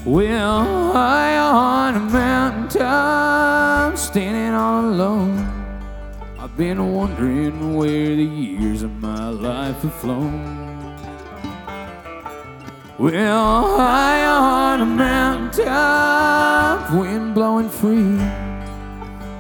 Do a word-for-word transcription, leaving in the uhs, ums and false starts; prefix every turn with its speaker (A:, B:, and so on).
A: Well, high on a mountaintop, standing all alone, I've been wondering where the years of my life have flown. Well, high on a mountaintop, wind blowing free,